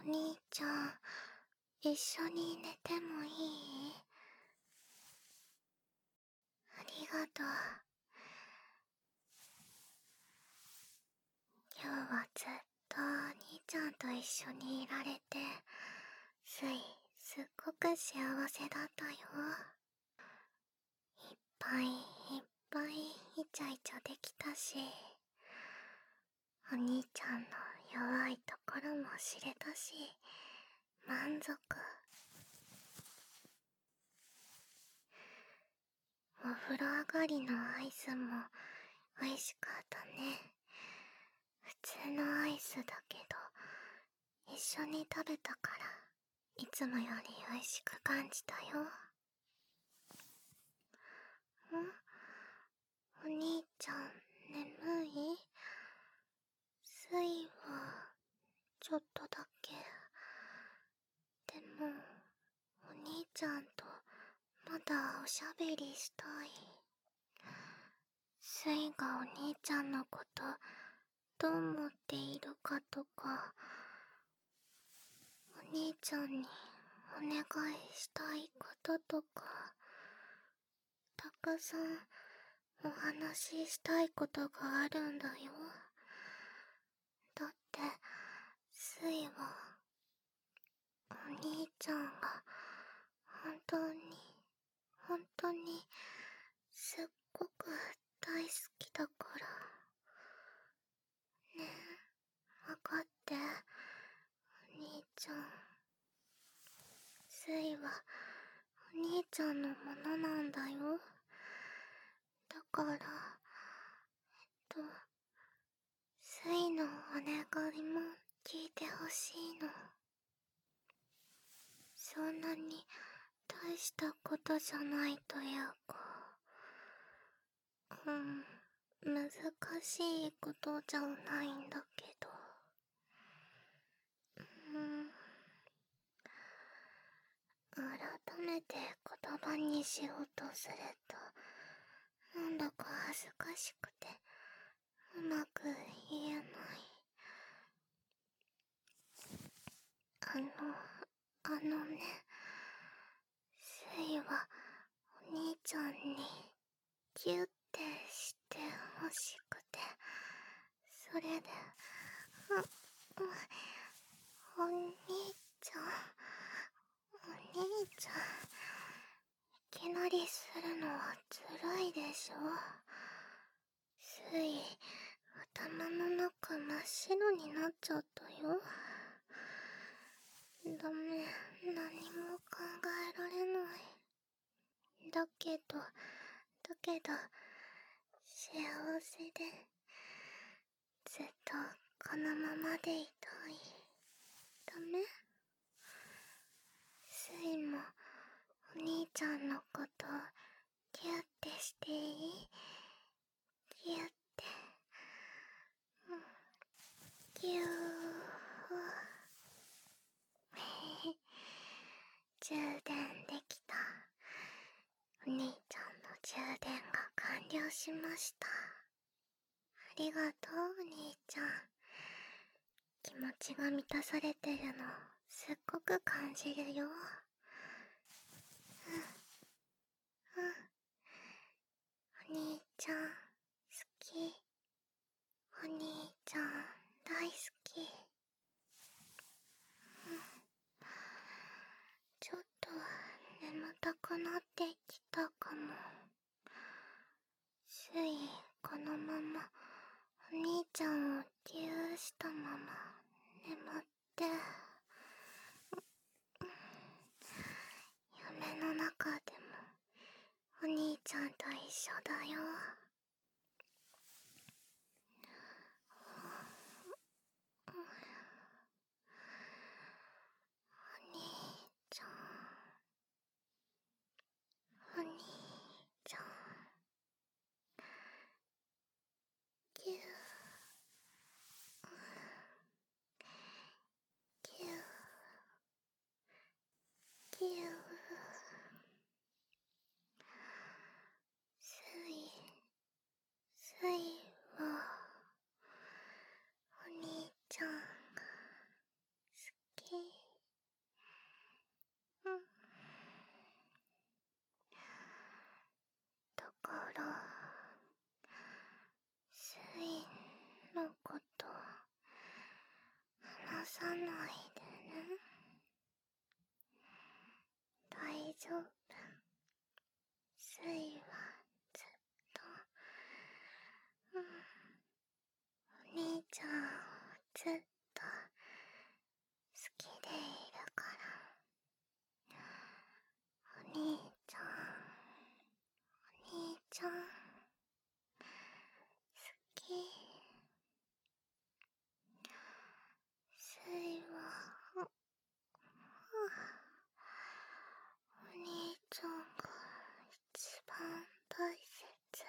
お兄ちゃん、一緒に寝てもいい？ありがとう。今日はずっとお兄ちゃんと一緒にいられて、すっごく幸せだったよ。いっぱいいっぱいイチャイチャできたし、お兄ちゃんの弱いところも知れたし、満足。お風呂上がりのアイスも美味しかったね。普通のアイスだけど、一緒に食べたから、いつもより美味しく感じたよ。お兄ちゃん、眠い？睡は、ちょっとだけ。でも、お兄ちゃんと、まだおしゃべりしたい。睡がお兄ちゃんのこと、どう思っているかとか、お兄ちゃんにお願いしたいこととか、たくさんお話ししたいことがあるんだよ。だって、睡は、お兄ちゃんが、本当に、すっごく大好きだから。ねえ、わかって、お兄ちゃん。睡は、お兄ちゃんのものなんだよ。だから、睡のお願いも聞いてほしいの。そんなに大したことじゃないというか、難しいことじゃないんだけど、改めて言葉にしようとすると、なんだか恥ずかしくて、うまく言えない。あのね、睡はお兄ちゃんにキュッてしてほしくて、それで、お兄ちゃん、いきなりするのはずるいでしょ。睡、頭の中真っ白になっちゃったよ。ダメ、何も考えられない。だけど、幸せで、ずっとこのままでいたい。ダメ？睡も、お兄ちゃんのこと、ギュッてしていい？ギュッて。ギュー。充電できた。お兄ちゃんの充電が完了しました。ありがとう、お兄ちゃん。気持ちが満たされてるの、すっごく感じるよ。お兄ちゃん、好き。お兄ちゃん、大好き。ちょっと眠たくなってきたかも。睡、このままお兄ちゃんをぎゅーしたまま眠って、夢の中でもお兄ちゃんと一緒だよ。お兄ちゃん、お兄ちゃん、ぎゅー、ぎゅー、ぎゅー。睡は、お兄ちゃんが好き。 さないでね。大丈夫。スイはずっと、お兄ちゃんをずっと好きでいるから。お兄ちゃん、お兄ちゃん、好き。スイは、お兄ちゃんが一番大切。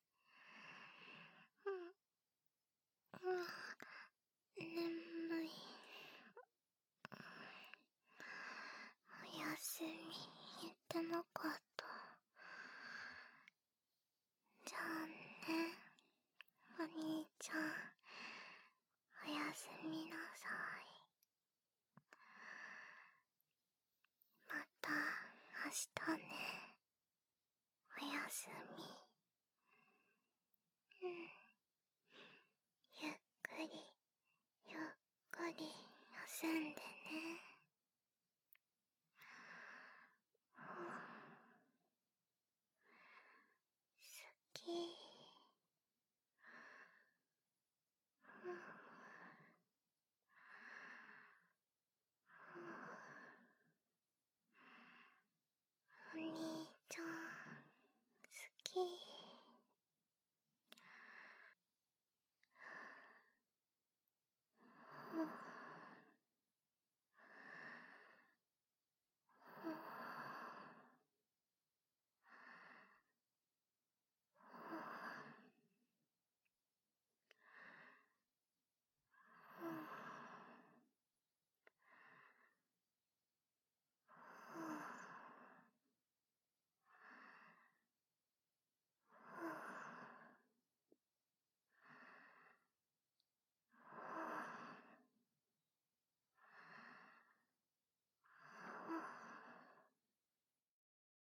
眠い。おやすみ言ってなかった。じゃあね、お兄ちゃん、おやすみなさい。また明日ね。おやすみ。ゆっくり、ゆっくり休んでね。